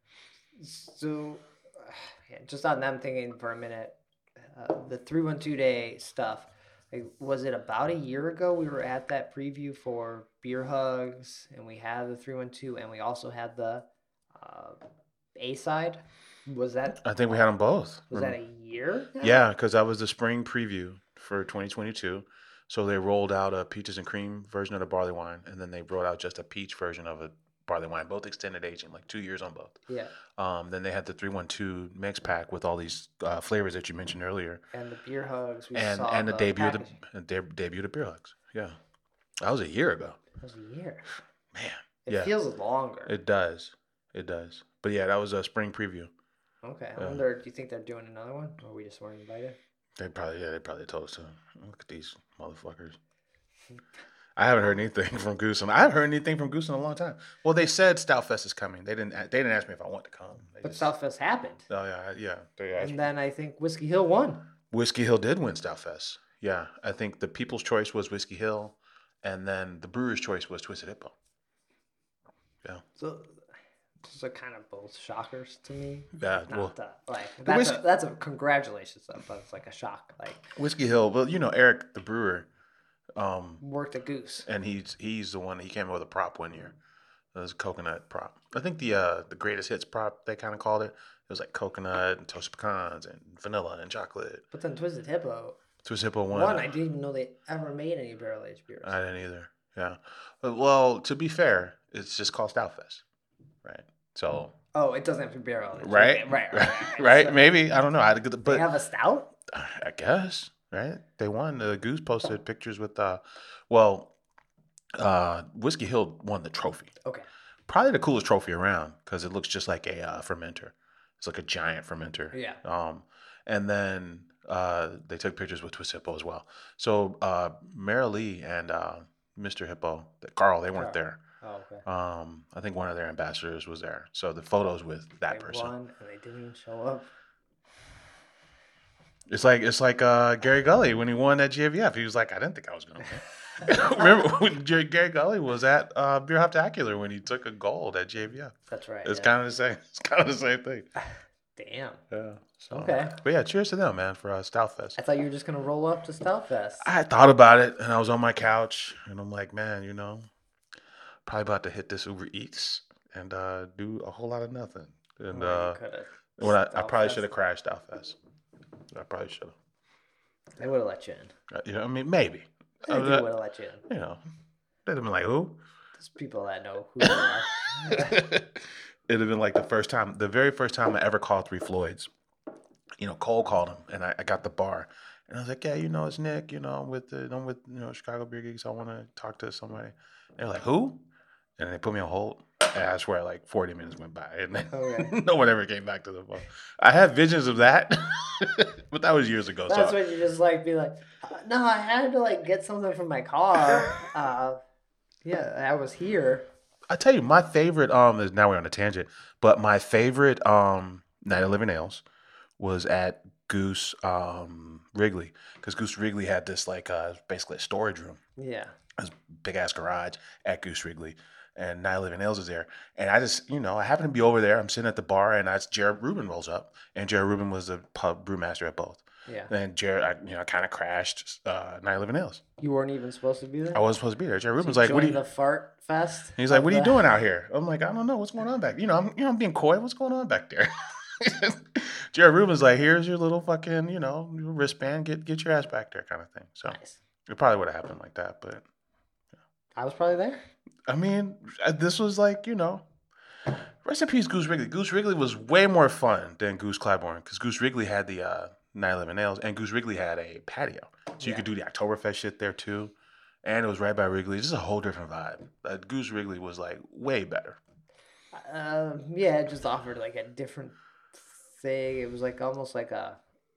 So, just on them thinking for a minute, the 312 day stuff. Like, was it about a year ago we were at that preview for Beer Hugs, and we had the 312, and we also had the A side? Was that? I think we had them both. Was that a year now? Yeah, because that was the spring preview for 2022. So they rolled out a peaches and cream version of the barley wine, and then they rolled out just a peach version of a barley wine, both extended aging, like 2 years on both. Yeah. Then they had the 312 mix pack with all these flavors that you mentioned earlier, and the Beer Hugs. And the debut of the Beer Hugs. Yeah, that was a year ago. That was a year. Man, it feels longer. It does. But yeah, that was a spring preview. Okay, I wonder. Do you think they're doing another one, or we just weren't invited? They probably told us to. Look at these motherfuckers. I haven't heard anything from Goose. I haven't heard anything from Goose in a long time. Well, they said Stoutfest is coming. They didn't ask me if I want to come. Stoutfest happened. Oh yeah. They asked and then I think Whiskey Hill won. Whiskey Hill did win Stoutfest. Yeah, I think the people's choice was Whiskey Hill, and then the brewer's choice was Twisted Hippo. Yeah. So those are kind of both shockers to me. Yeah. That's a congratulations though, but it's like a shock. Like Whiskey Hill. Well, Eric the brewer. Worked at Goose, and he's the one. He came up with a prop one year. It was a coconut prop. I think the greatest hits prop they kind of called it. It was like coconut and toasted pecans and vanilla and chocolate. But then Twisted Hippo won. I didn't even know they ever made any barrel aged beers. I didn't either. Yeah. Well, to be fair, it's just called Stoutfest, right? So. Oh, it doesn't have to be barrel aged. Right. Right. So, maybe I don't know. But they have a stout. I guess. Right, they won. Goose posted pictures with, Whiskey Hill won the trophy. Okay, probably the coolest trophy around because it looks just like a fermenter. It's like a giant fermenter. Yeah. And then they took pictures with Twisted Hippo as well. So Mara Lee and Mr. Hippo, Carl, they weren't there. Oh, okay. I think one of their ambassadors was there. So the photos with that person. They won and they didn't even show up. It's like Gary Gully when he won at GAVF. He was like, I didn't think I was going to win. Remember when Gary Gully was at Beer Hoptacular when he took a gold at GAVF? That's right. It's kind of the same. It's kind of the same thing. Damn. Yeah. So, okay. But yeah, cheers to them, man, for Stoutfest. I thought you were just going to roll up to Stoutfest. I thought about it, and I was on my couch, and I'm like, man, probably about to hit this Uber Eats and do a whole lot of nothing. And I probably should have crashed Stoutfest. I probably should have. They would have let you in. I mean, maybe. They would have let you in. They'd have been like, who? There's people that know who you are. It'd have been like the very first time I ever called Three Floyds. Cole called him, and I got the bar. And I was like, yeah, it's Nick, I'm with Chicago Beer Geeks. I want to talk to somebody. And they're like, who? And they put me on hold. And I swear, like 40 minutes went by, and then no one ever came back to the phone. I have visions of that, but that was years ago. That's when you just be like, no, I had to get something from my car. Yeah, I was here. I tell you, my favorite is now we're on a tangent, but my favorite Night of Living Ales was at Goose Wrigley, because Goose Wrigley had this basically a storage room. Yeah. This big ass garage at Goose Wrigley. and Night Living Ales was there. And I just, I happened to be over there. I'm sitting at the bar, and Jared Rubin rolls up, and Jared Rubin was the pub brewmaster at both. Yeah. And Jared, I kind of crashed Night Living Ales. You weren't even supposed to be there? I wasn't supposed to be there. Jared Rubin's So like, "What are you?" the fart fest? He's like, "What are you doing out here?" I'm like, "I don't know. What's going on back?" I'm being coy. What's going on back there? Jared Rubin's like, "Here's your little fucking, wristband. Get your ass back there," kind of thing. So Nice. it probably would have happened like that, but I was probably there. I mean, this was like, rest in peace, Goose Wrigley. Goose Wrigley was way more fun than Goose Clybourne because Goose Wrigley had the Night Living Ales, and Goose Wrigley had a patio, so you could do the Oktoberfest shit there too, and it was right by Wrigley. Just a whole different vibe. Goose Wrigley was like way better. Yeah, it just offered like a different thing. It was like almost like a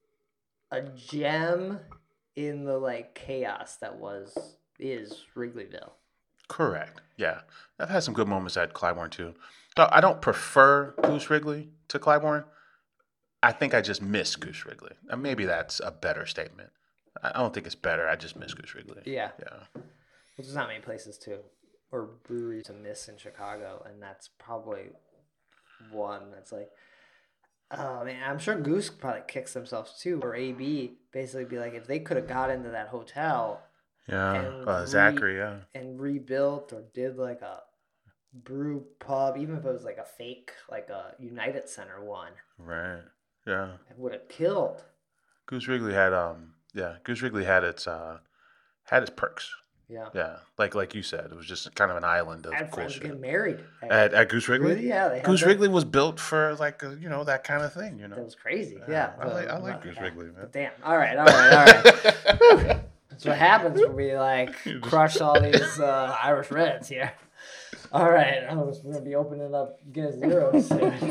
gem in the like chaos that is Wrigleyville. Correct. Yeah, I've had some good moments at Clybourne too. I don't prefer Goose Wrigley to Clybourne. I think I just miss Goose Wrigley. And maybe that's a better statement. I don't think it's better. I just miss Goose Wrigley. Yeah. Yeah. Well, there's not many places or breweries to miss in Chicago, and that's probably one that's like, oh man, I'm sure Goose probably kicks themselves too, or AB basically be like, if they could have got into that hotel, Zachary, and rebuilt or did like a brew pub, even if it was like a fake, like a United Center one, right? Yeah, it would have killed. Goose Wrigley had Goose Wrigley had its perks. Yeah. Yeah, like you said, it was just kind of an island of I had cool friends shit. getting married At Goose Wrigley? Really? Yeah. Goose Wrigley was built for like that kind of thing, That was crazy. Yeah. I like Goose Wrigley, man. But damn. All right. Whew. That's what happens when we like crush all these Irish Reds here. All right. We're gonna be opening up Guinness Zeros soon.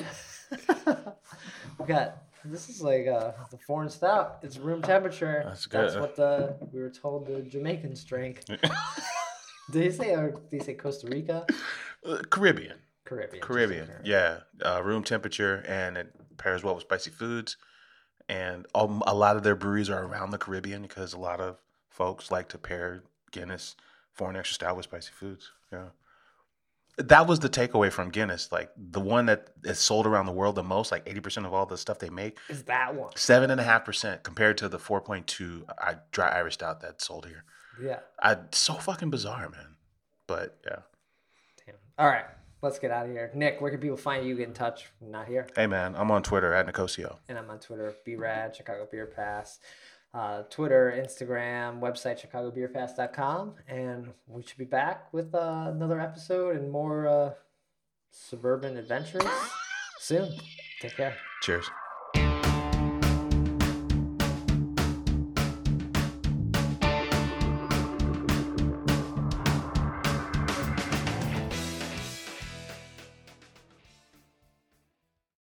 This is like the foreign stout. It's room temperature. That's good. That's what we were told the Jamaicans drink. Did they say Costa Rica? Caribbean. Caribbean. Yeah. Room temperature, and it pairs well with spicy foods. And a lot of their breweries are around the Caribbean because a lot of folks like to pair Guinness foreign extra stout with spicy foods. Yeah. That was the takeaway from Guinness. Like the one that is sold around the world the most, like 80% of all the stuff they make is that one. 7.5% compared to the 4.2 dry Irish stout that's sold here. Yeah. So fucking bizarre, man. But yeah. Damn. All right. Let's get out of here. Nick, where can people find you? Get in touch. I'm not here. Hey, man. I'm on Twitter at Nicosio. And I'm on Twitter, BRAD, Chicago Beer Pass. Twitter, Instagram, website, chicagobeerpass.com. And we should be back with another episode and more suburban adventures soon. Take care. Cheers.